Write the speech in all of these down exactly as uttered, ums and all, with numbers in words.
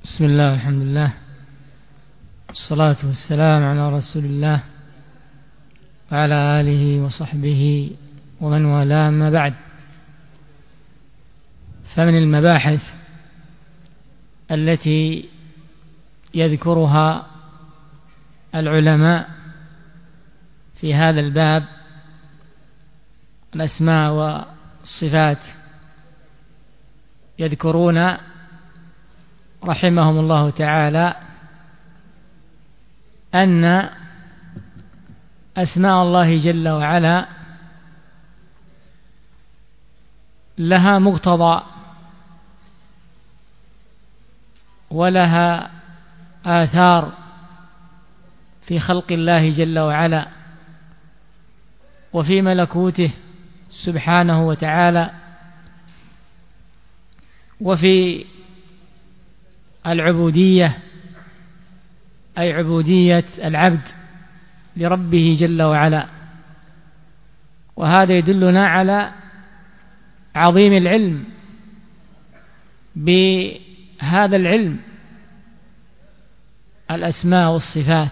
بسم الله والحمد لله والصلاة والسلام على رسول الله وعلى آله وصحبه ومن والاه، ما بعد. فمن المباحث التي يذكرها العلماء في هذا الباب الأسماء والصفات، يذكرون رحمهم الله تعالى أن أسماء الله جل وعلا لها مقتضى ولها آثار في خلق الله جل وعلا وفي ملكوته سبحانه وتعالى، وفي العبودية أي عبودية العبد لربه جل وعلا. وهذا يدلنا على عظيم العلم بهذا العلم، الأسماء والصفات،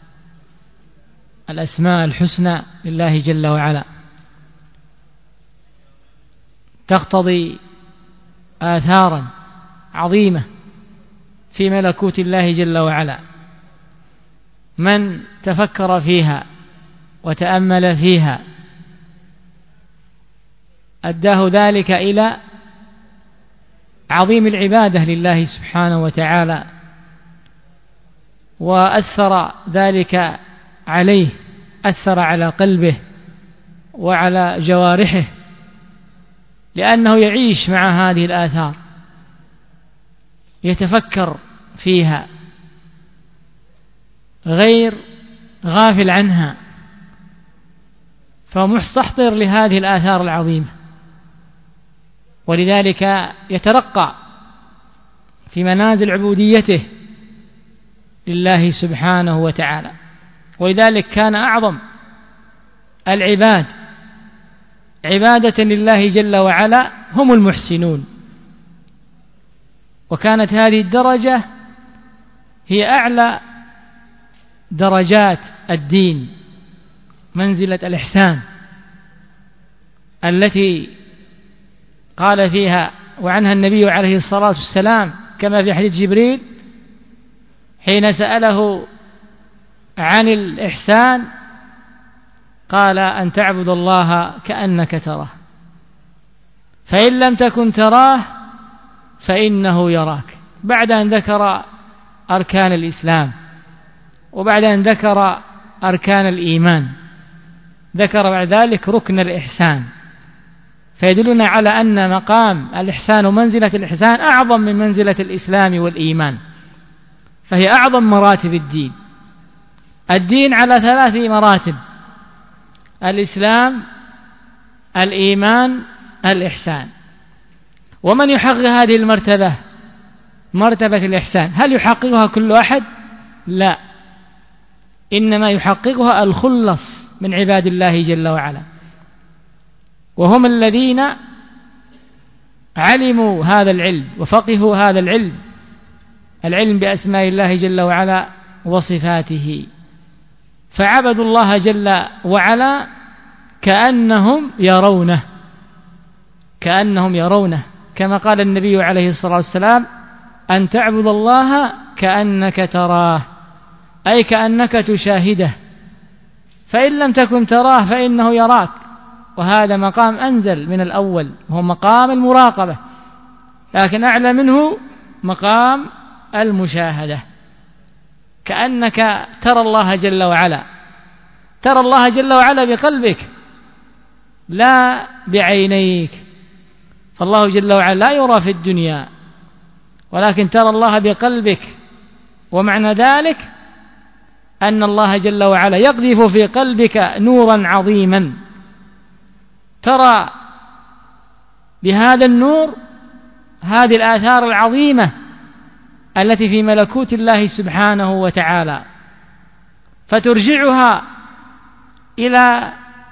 الأسماء الحسنى لله جل وعلا تقتضي آثارا عظيمة في ملكوت الله جل وعلا. من تفكر فيها وتأمل فيها أداه ذلك إلى عظيم العبادة لله سبحانه وتعالى، وأثر ذلك عليه، أثر على قلبه وعلى جوارحه، لأنه يعيش مع هذه الآثار، يتفكر فيها غير غافل عنها، فهو مستحضر لهذه الآثار العظيمة، ولذلك يترقى في منازل عبوديته لله سبحانه وتعالى. ولذلك كان أعظم العباد عبادة لله جل وعلا هم المحسنون، وكانت هذه الدرجة هي أعلى درجات الدين، منزلة الإحسان التي قال فيها وعنها النبي عليه الصلاة والسلام كما في حديث جبريل حين سأله عن الإحسان قال: أن تعبد الله كأنك تراه، فإن لم تكن تراه فإنه يراك، بعد أن ذكر أركان الإسلام وبعد أن ذكر أركان الإيمان ذكر بعد ذلك ركن الإحسان، فيدلنا على أن مقام الإحسان ومنزلة الإحسان أعظم من منزلة الإسلام والإيمان، فهي أعظم مراتب الدين. الدين على ثلاث مراتب: الإسلام، الإيمان، الإحسان. ومن يحقق هذه المرتبة، مرتبة الإحسان، هل يحققها كل أحد؟ لا، إنما يحققها الخلص من عباد الله جل وعلا، وهم الذين علموا هذا العلم وفقهوا هذا العلم، العلم بأسماء الله جل وعلا وصفاته، فعبدوا الله جل وعلا كأنهم يرونه، كأنهم يرونه، كما قال النبي عليه الصلاة والسلام: أن تعبد الله كأنك تراه، أي كأنك تشاهده، فإن لم تكن تراه فإنه يراك. وهذا مقام أنزل من الأول، وهو مقام المراقبة، لكن أعلى منه مقام المشاهدة، كأنك ترى الله جل وعلا، ترى الله جل وعلا بقلبك لا بعينيك، فالله جل وعلا لا يرى في الدنيا، ولكن ترى الله بقلبك، ومعنى ذلك أن الله جل وعلا يقذف في قلبك نورا عظيما، ترى بهذا النور هذه الآثار العظيمة التي في ملكوت الله سبحانه وتعالى، فترجعها إلى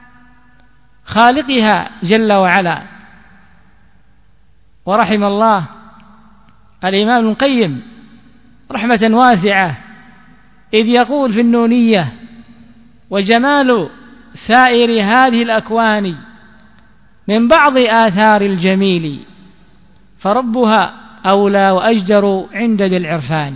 خالقها جل وعلا. ورحم الله الإمام ابن القيم رحمة واسعة، إذ يقول في النونية: وجمال سائر هذه الأكوان من بعض آثار الجميل، فربها أولى وأجدر عند ذي العرفان.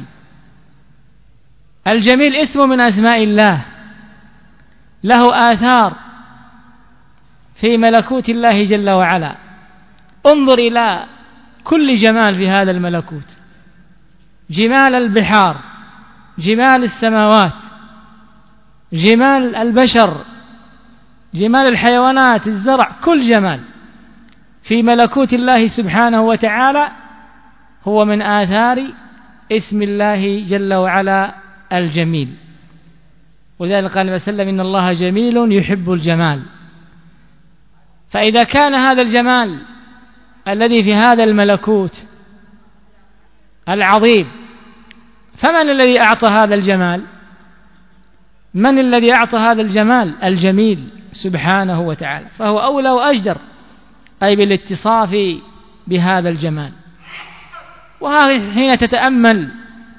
الجميل اسم من أسماء الله، له آثار في ملكوت الله جل وعلا. انظر إلى كل جمال في هذا الملكوت: جمال البحار، جمال السماوات، جمال البشر، جمال الحيوانات، الزرع، كل جمال في ملكوت الله سبحانه وتعالى هو من آثار اسم الله جل وعلا الجميل. ولذلك قال النبي صلى الله عليه وسلم: إن الله جميل يحب الجمال. فإذا كان هذا الجمال الذي في هذا الملكوت العظيم، فمن الذي أعطى هذا الجمال؟ من الذي أعطى هذا الجمال؟ الجميل سبحانه وتعالى، فهو أولى وأجدر أي بالاتصاف بهذا الجمال. وحين تتأمل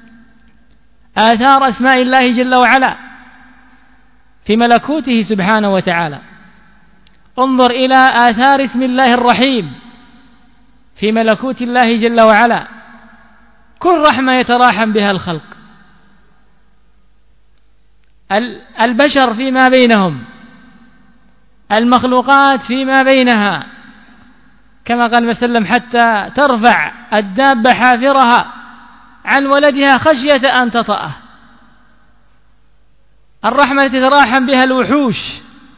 آثار أسماء الله جل وعلا في ملكوته سبحانه وتعالى، انظر إلى آثار اسم الله الرحيم في ملكوت الله جل وعلا. كل رحمة يتراحم بها الخلق، البشر فيما بينهم، المخلوقات فيما بينها، كما قال وسلم: حتى ترفع الدابة حافرها عن ولدها خشية أن تطأه. الرحمة التي تتراحم بها الوحوش،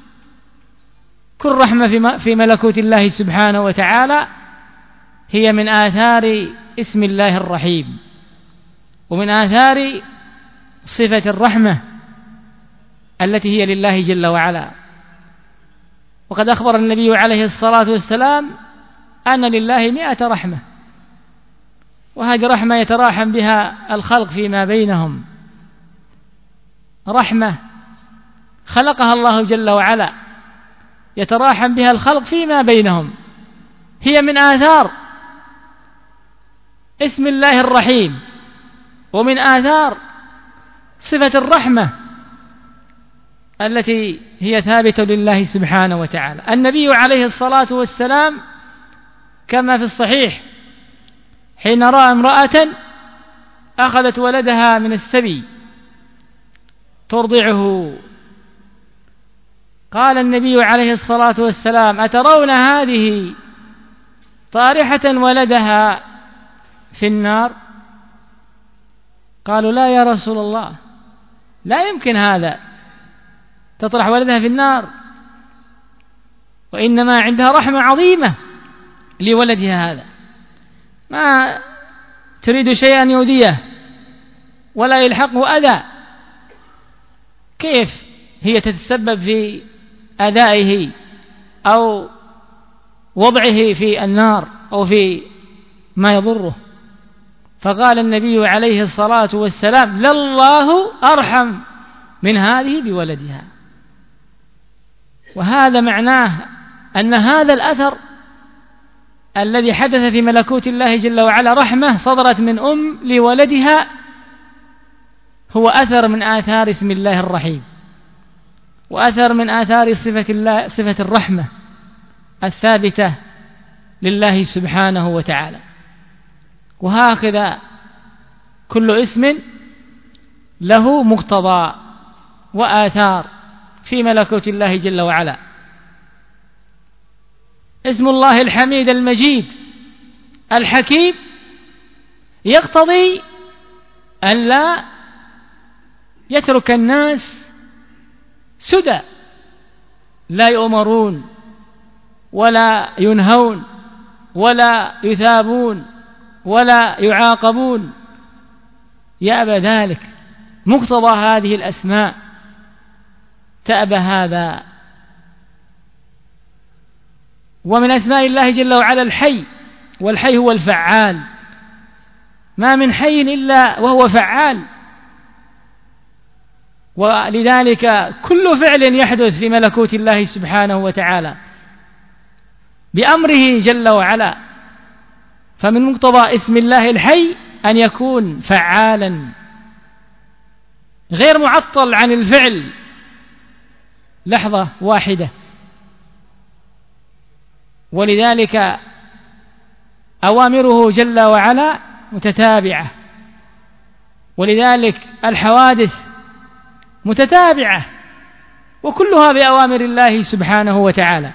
كل رحمة في ملكوت الله سبحانه وتعالى هي من آثار اسم الله الرحيم، ومن آثار صفة الرحمة التي هي لله جل وعلا. وقد أخبر النبي عليه الصلاة والسلام أن لله مئة رحمة، وهذه رحمة يتراحم بها الخلق فيما بينهم، رحمة خلقها الله جل وعلا يتراحم بها الخلق فيما بينهم، هي من آثار اسم الله الرحيم، ومن آثار صفة الرحمة التي هي ثابتة لله سبحانه وتعالى. النبي عليه الصلاة والسلام كما في الصحيح حين رأى امرأة أخذت ولدها من السبي ترضعه، قال النبي عليه الصلاة والسلام: أترون هذه طارحة ولدها في النار؟ قالوا: لا يا رسول الله، لا يمكن هذا، تطرح ولدها في النار، وإنما عندها رحمة عظيمة لولدها هذا، ما تريد شيئا يؤذيه ولا يلحقه أذى، كيف هي تتسبب في أدائه أو وضعه في النار أو في ما يضره؟ فقال النبي عليه الصلاة والسلام: لله أرحم من هذه بولدها. وهذا معناه أن هذا الأثر الذي حدث في ملكوت الله جل وعلا، رحمة صدرت من أم لولدها، هو أثر من آثار اسم الله الرحيم، وأثر من آثار صفة الله، صفة الرحمة الثابتة لله سبحانه وتعالى. وهكذا كل اسم له مقتضى وآثار في ملكوت الله جل وعلا. اسم الله الحميد المجيد الحكيم يقتضي أن لا يترك الناس سدى، لا يؤمرون ولا ينهون ولا يثابون ولا يعاقبون، يأبى ذلك. مقتضى هذه الأسماء تأبى هذا. ومن أسماء الله جل وعلا الحي، والحي هو الفعال، ما من حي إلا وهو فعال. ولذلك كل فعل يحدث في ملكوت الله سبحانه وتعالى بأمره جل وعلا. فمن مقتضى اسم الله الحي أن يكون فعالا غير معطل عن الفعل لحظة واحدة. ولذلك أوامره جل وعلا متتابعة، ولذلك الحوادث متتابعة وكلها بأوامر الله سبحانه وتعالى.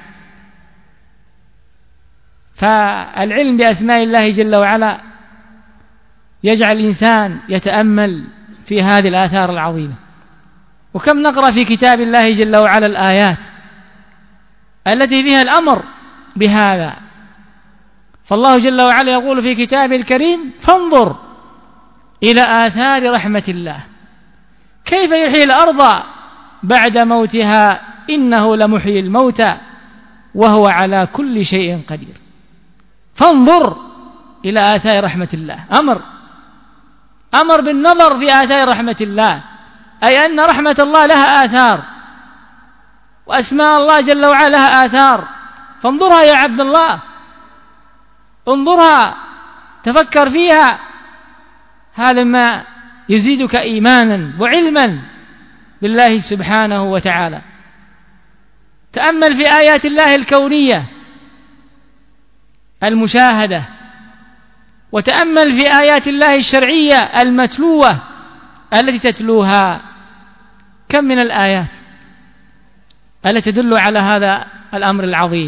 فالعلم بأسماء الله جل وعلا يجعل الإنسان يتأمل في هذه الآثار العظيمة. وكم نقرأ في كتاب الله جل وعلا الآيات التي فيها الأمر بهذا. فالله جل وعلا يقول في كتابه الكريم: فانظر إلى آثار رحمة الله كيف يحيي الأرض بعد موتها إنه لمحيي الموتى وهو على كل شيء قدير. فانظر إلى آثار رحمة الله، أمر أمر بالنظر في آثار رحمة الله، أي أن رحمة الله لها آثار وأسماء الله جل وعلا لها آثار. فانظرها يا عبد الله، انظرها، تفكر فيها، هذا ما يزيدك إيمانا وعلما بالله سبحانه وتعالى. تأمل في آيات الله الكونية المشاهدة، وتأمل في آيات الله الشرعية المتلوة التي تتلوها. كم من الآيات التي تدل على هذا الأمر العظيم.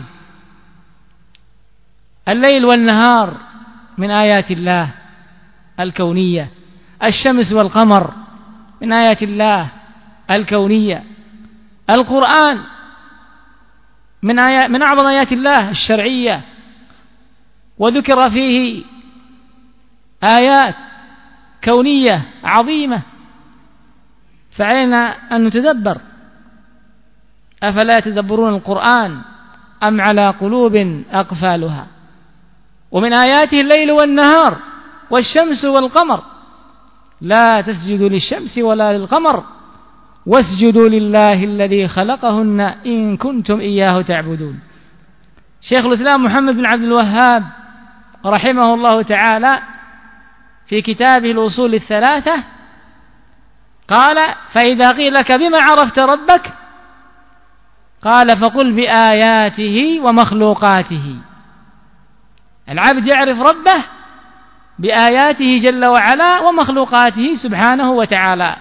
الليل والنهار من آيات الله الكونية، الشمس والقمر من آيات الله الكونية، القرآن من آيات من أعظم آيات الله الشرعية، وذكر فيه آيات كونية عظيمة. فعلينا أن نتدبر، أفلا يتدبرون القرآن أم على قلوب أقفالها. ومن آياته الليل والنهار والشمس والقمر، لا تسجدوا للشمس ولا للقمر واسجدوا لله الذي خلقهن إن كنتم إياه تعبدون. شيخ الإسلام محمد بن عبد الوهاب رحمه الله تعالى في كتابه الأصول الثلاثة قال: فإذا قيل لك بما عرفت ربك؟ قال: فقل بآياته ومخلوقاته. العبد يعرف ربه بآياته جل وعلا ومخلوقاته سبحانه وتعالى،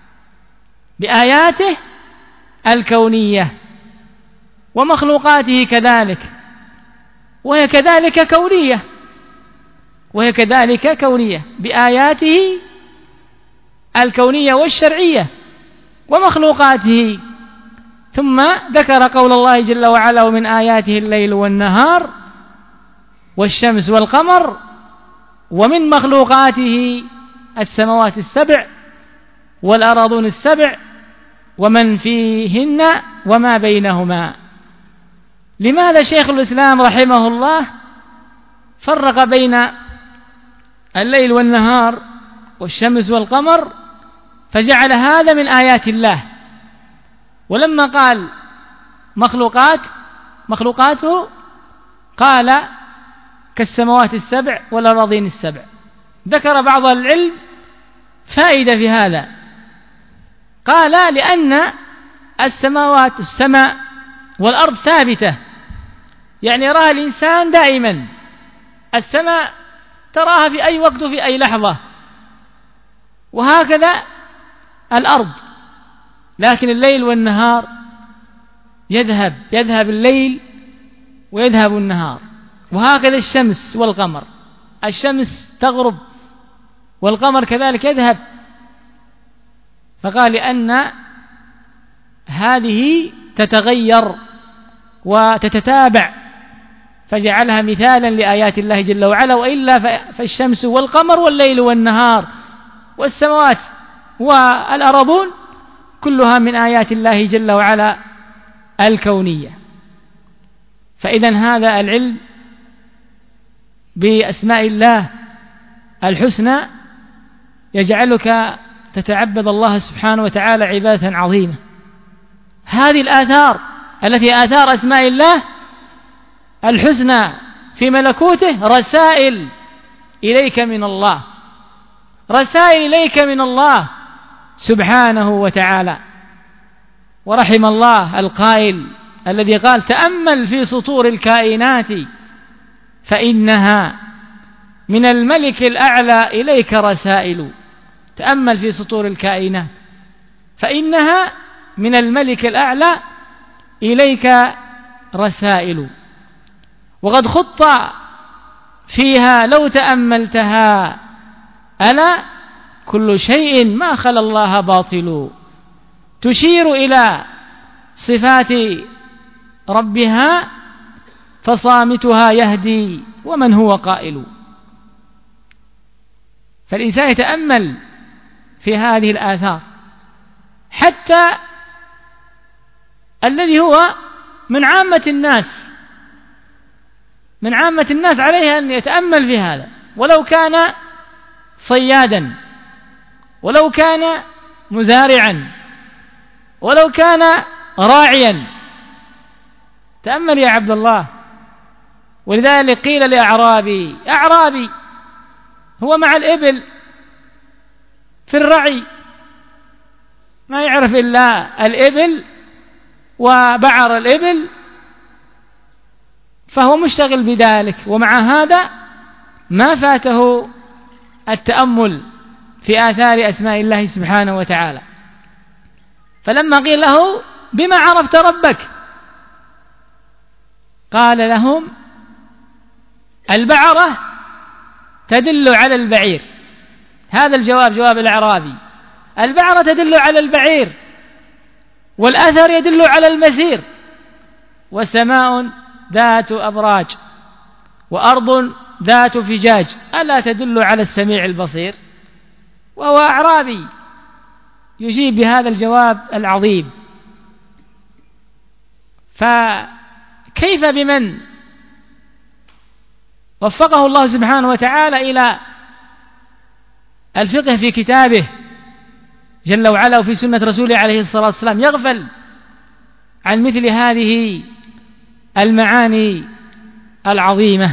بآياته الكونية ومخلوقاته كذلك، وهي كذلك كونية وهي كذلك كونية بآياته الكونية والشرعية ومخلوقاته. ثم ذكر قول الله جل وعلا: ومن آياته الليل والنهار والشمس والقمر ومن مخلوقاته السماوات السبع والأراضون السبع ومن فيهن وما بينهما. لماذا شيخ الإسلام رحمه الله فرق بين الليل والنهار والشمس والقمر فجعل هذا من آيات الله، ولما قال مخلوقات مخلوقاته قال كالسماوات السبع والأراضين السبع؟ ذكر بعض العلم فائدة في هذا، قال: لأن السماوات السماء والأرض ثابتة، يعني يراها الإنسان دائما. السماء تراها في أي وقت وفي أي لحظة، وهكذا الأرض. لكن الليل والنهار يذهب يذهب الليل ويذهب النهار، وهكذا الشمس والقمر، الشمس تغرب والقمر كذلك يذهب. فقال: لأن هذه تتغير وتتتابع، فجعلها مثالا لآيات الله جل وعلا. وإلا فالشمس والقمر والليل والنهار والسماوات والأرضون كلها من آيات الله جل وعلا الكونية. فإذا هذا العلم بأسماء الله الحسنى يجعلك تتعبد الله سبحانه وتعالى عبادة عظيمة. هذه الآثار التي آثار أسماء الله الحسنى في ملكوته رسائل إليك من الله، رسائل إليك من الله سبحانه وتعالى. ورحم الله القائل الذي قال: تأمل في سطور الكائنات فإنها من الملك الأعلى إليك رسائل. تأمل في سطور الكائنات فإنها من الملك الأعلى إليك رسائل. وقد خط فيها لو تأملتها: ألا كل شيء ما خلا الله باطل. تشير إلى صفات ربها فصامتها يهدي ومن هو قائل. فالإنسان يتأمل في هذه الآثار، حتى الذي هو من عامة الناس من عامة الناس عليه أن يتأمل في هذا، ولو كان صيادا، ولو كان مزارعا، ولو كان راعيا. تأمل يا عبد الله. ولذلك قيل لأعرابي أعرابي هو مع الإبل في الرعي، ما يعرف إلا الإبل وبعر الإبل، فهو مشتغل بذلك، ومع هذا ما فاته التأمل في آثار أسماء الله سبحانه وتعالى. فلما قيل له: بما عرفت ربك؟ قال لهم: البعرة تدل على البعير. هذا الجواب جواب الأعرابي. البعرة تدل على البعير، والأثر يدل على المسير، وسماء ذات أبراج، وأرض ذات فجاج، ألا تدل على السميع البصير؟ وهو أعرابي يجيب بهذا الجواب العظيم. فكيف بمن وفقه الله سبحانه وتعالى إلى الفقه في كتابه جل وعلا وفي سنة رسوله عليه الصلاة والسلام، يغفل عن مثل هذه المعاني العظيمة؟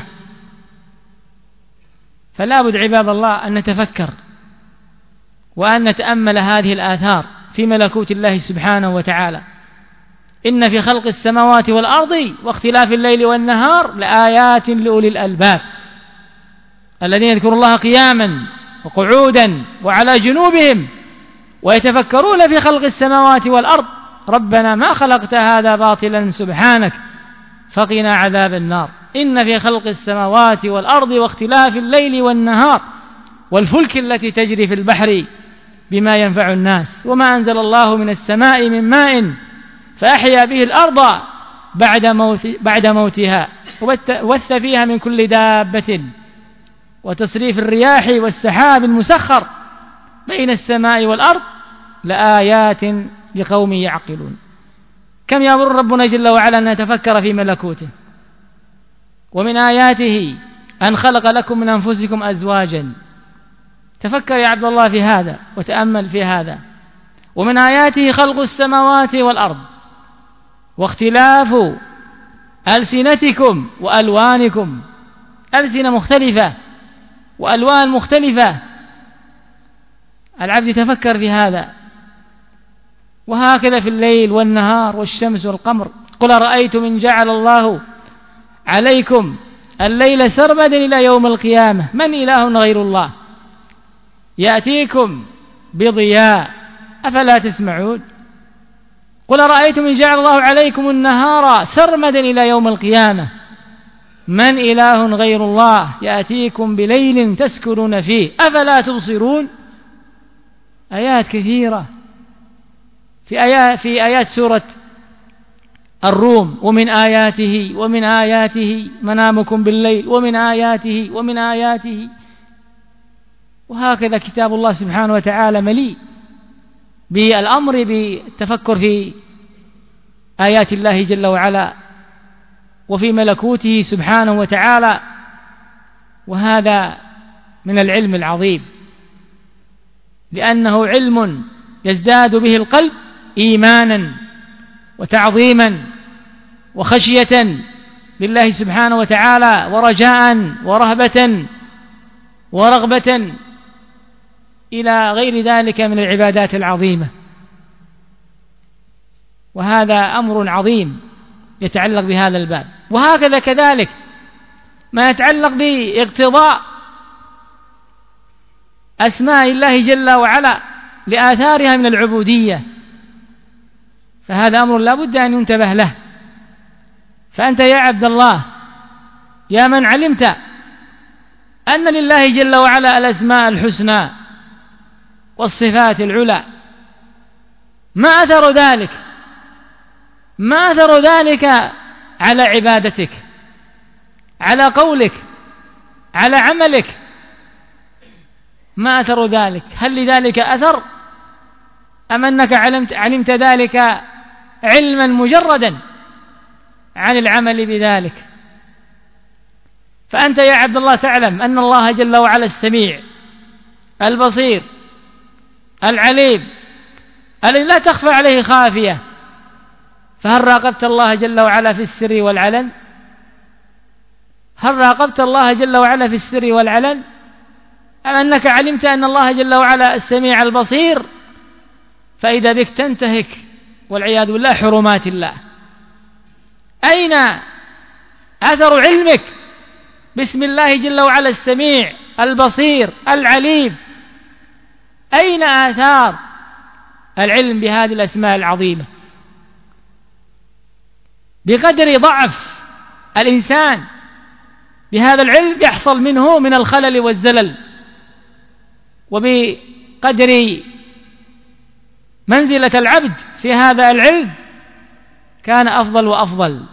فلا بد عباد الله أن نتفكر وأن نتأمل هذه الآثار في ملكوت الله سبحانه وتعالى. إن في خلق السماوات والأرض واختلاف الليل والنهار لآيات لأولي الألباب الذين يذكرون الله قياما وقعودا وعلى جنوبهم ويتفكرون في خلق السماوات والأرض ربنا ما خلقت هذا باطلا سبحانك فقنا عذاب النار. إن في خلق السماوات والأرض واختلاف الليل والنهار والفلك التي تجري في البحر بما ينفع الناس وما أنزل الله من السماء من ماء فأحيا به الأرض بعد, موت بعد موتها وبث فيها من كل دابة وتصريف الرياح والسحاب المسخر بين السماء والأرض لآيات لقوم يعقلون. كم يأمر ربنا جل وعلا أن نتفكر في ملكوته. ومن آياته أن خلق لكم من أنفسكم أزواجا. تفكر يا عبد الله في هذا وتأمل في هذا. ومن آياته خلق السماوات والأرض واختلاف ألسنتكم وألوانكم. ألسنة مختلفة وألوان مختلفة. العبد يتفكر في هذا. وهكذا في الليل والنهار والشمس والقمر. قل أرأيتم إن جعل الله عليكم الليل سرمدا إلى يوم القيامة من إله غير الله يأتيكم بضياء أفلا تسمعون. قل أرأيتم إن جعل الله عليكم النهار سرمدا إلى يوم القيامة من إله غير الله يأتيكم بليل تسكنون فيه أفلا تبصرون. آيات كثيرة في آيات, في آيات سورة الروم. ومن آياته ومن آياته منامكم بالليل ومن آياته ومن آياته. وهكذا كتاب الله سبحانه وتعالى مليء بالأمر بالتفكر في آيات الله جل وعلا وفي ملكوته سبحانه وتعالى. وهذا من العلم العظيم لأنه علم يزداد به القلب إيمانا وتعظيما وخشية لله سبحانه وتعالى ورجاء ورهبة ورغبة إلى غير ذلك من العبادات العظيمة. وهذا أمر عظيم يتعلق بهذا الباب. وهكذا كذلك ما يتعلق باقتضاء أسماء الله جل وعلا لآثارها من العبودية، فهذا أمر لا بد أن ينتبه له. فأنت يا عبد الله يا من علمت أن لله جل وعلا الأسماء الحسنى والصفات العلى، ما أثر ذلك؟ ما أثر ذلك على عبادتك، على قولك، على عملك؟ ما أثر ذلك؟ هل لذلك أثر أم أنك علمت, علمت ذلك علما مجردا عن العمل بذلك؟ فأنت يا عبد الله تعلم أن الله جل وعلا السميع البصير العليم الذي لا تخفى عليه خافية. فهل راقبت الله جل وعلا في السر والعلن؟ هل راقبت الله جل وعلا في السر والعلن؟ أم أنك علمت أن الله جل وعلا السميع البصير فإذا بك تنتهك والعياذ بالله حرمات الله؟ أين أثر علمك باسم الله جل وعلا السميع البصير العليم؟ أين آثار العلم بهذه الأسماء العظيمة؟ بقدر ضعف الإنسان بهذا العلم يحصل منه من الخلل والزلل، وبقدر منزلة العبد في هذا العلم كان أفضل وأفضل.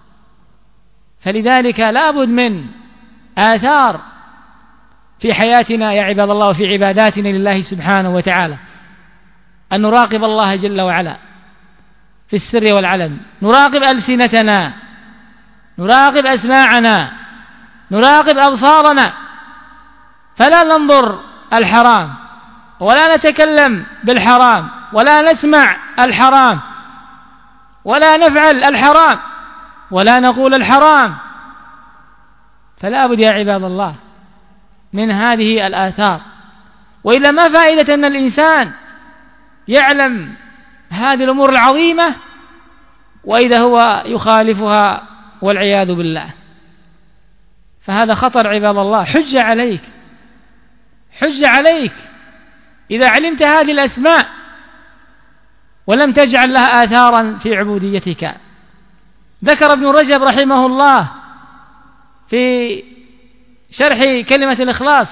فلذلك لا بد من آثار في حياتنا يا عباد الله وفي عباداتنا لله سبحانه وتعالى، أن نراقب الله جل وعلا في السر والعلن، نراقب ألسنتنا، نراقب أسماعنا، نراقب أبصارنا، فلا ننظر الحرام ولا نتكلم بالحرام ولا نسمع الحرام ولا نفعل الحرام ولا نقول الحرام. فلا بد يا عباد الله من هذه الآثار، وإلا ما فائدة أن الإنسان يعلم هذه الأمور العظيمة وإذا هو يخالفها والعياذ بالله؟ فهذا خطر عباد الله. حج عليك، حج عليك إذا علمت هذه الأسماء ولم تجعل لها آثارا في عبوديتك. ذكر ابن رجب رحمه الله في شرح كلمة الإخلاص،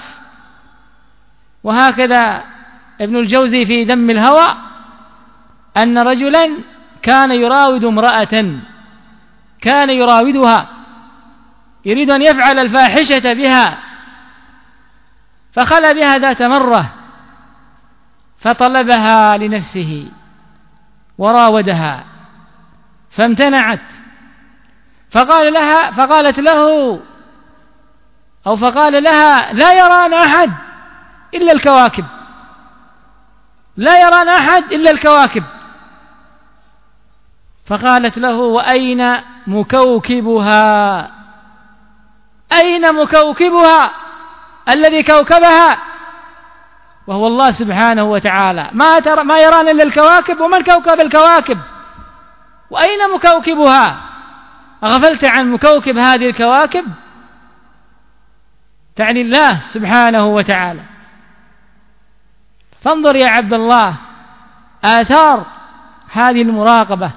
وهكذا ابن الجوزي في ذم الهوى، أن رجلا كان يراود امرأة، كان يراودها يريد أن يفعل الفاحشة بها، فخلى بها ذات مرة فطلبها لنفسه وراودها فامتنعت، فقال لها فقالت له أو فقال لها: لا يرانا أحد إلا الكواكب، لا يرانا أحد إلا الكواكب. فقالت له: وأين مكوكبها؟ أين مكوكبها الذي كوكبها وهو الله سبحانه وتعالى؟ ما, ترى ما يرانا إلا الكواكب، ومن كوكب الكواكب؟ وأين مكوكبها؟ أغفلت عن مكوكب هذه الكواكب؟ تعني الله سبحانه وتعالى. فانظر يا عبد الله آثار هذه المراقبة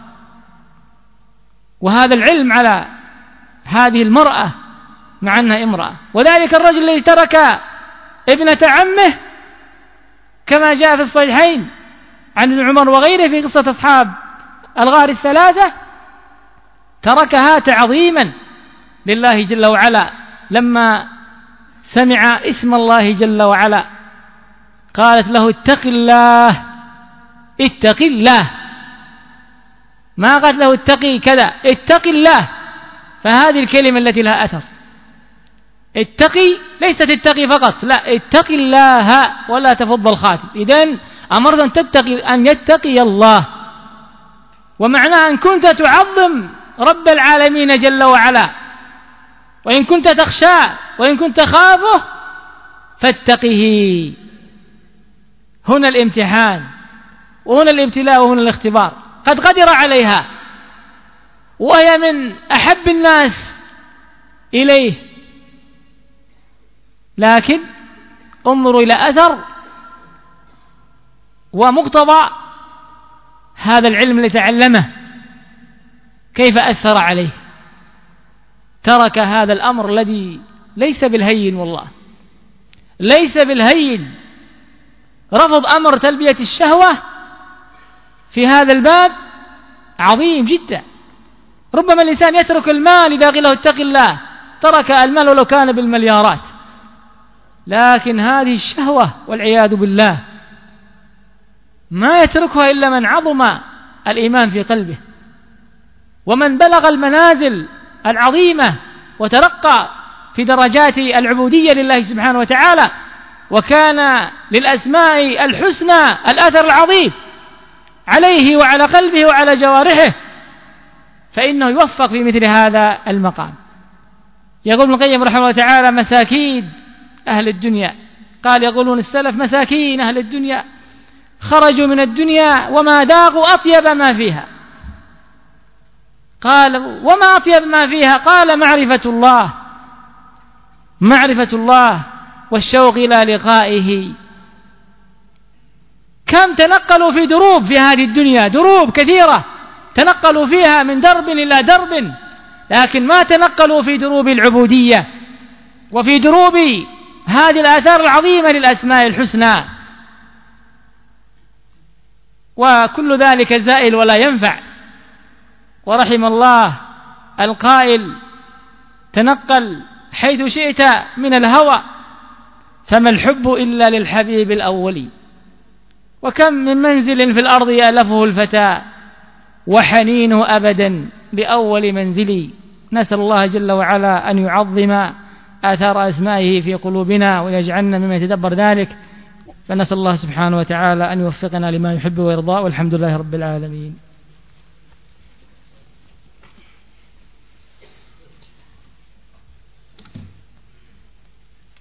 وهذا العلم على هذه المرأة مع أنها امرأة. وذلك الرجل الذي ترك ابنة عمه كما جاء في الصحيحين عن ابن عمر وغيره في قصة أصحاب الغار الثلاثة، تركها تعظيما لله جل وعلا لما سمع اسم الله جل وعلا. قالت له: اتق الله، اتق الله، ما قالت له اتقي كذا، اتق الله. فهذه الكلمة التي لها أثر. اتقي ليست اتقي فقط، لا، اتقي الله ولا تفض الخاتم. إذن أمرت أن تتقي، أن يتقي الله، ومعناه أن كنت تعظم رب العالمين جل وعلا، وإن كنت تخشاه وإن كنت تخافه فاتقه. هنا الامتحان، وهنا الابتلاء، وهنا الاختبار. قد قدر عليها وهي من أحب الناس إليه، لكن انظروا إلى أثر ومقتضى هذا العلم الذي تعلمه كيف أثر عليه. ترك هذا الأمر الذي ليس بالهين، والله ليس بالهين. رفض أمر تلبية الشهوة في هذا الباب عظيم جدا. ربما الإنسان يترك المال إذا قيل له اتق الله، ترك المال ولو كان بالمليارات، لكن هذه الشهوة والعياذ بالله ما يتركها إلا من عظم الإيمان في قلبه، ومن بلغ المنازل العظيمة وترقى في درجات العبودية لله سبحانه وتعالى، وكان للأسماء الحسنى الأثر العظيم عليه وعلى قلبه وعلى جوارحه، فإنه يوفق في مثل هذا المقام. يقول ابن القيم رحمه الله تعالى: مساكين أهل الدنيا، قال يقولون السلف مساكين أهل الدنيا خرجوا من الدنيا وما ذاقوا أطيب ما فيها. قال: وما أطيب ما فيها؟ قال: معرفة الله، معرفة الله والشوق إلى لقائه. كم تنقلوا في دروب في هذه الدنيا، دروب كثيرة تنقلوا فيها من درب إلى درب، لكن ما تنقلوا في دروب العبودية وفي دروب هذه الآثار العظيمة للأسماء الحسنى. وكل ذلك زائل ولا ينفع. ورحم الله القائل: تنقل حيث شئت من الهوى، فما الحب إلا للحبيب الأول. وكم من منزل في الأرض يألفه الفتى، وحنينه أبدا لأول منزلي. نسأل الله جل وعلا أن يعظم آثار أسمائه في قلوبنا ويجعلنا مما يتدبر ذلك، فنسأل الله سبحانه وتعالى أن يوفقنا لما يحب ويرضى، والحمد لله رب العالمين.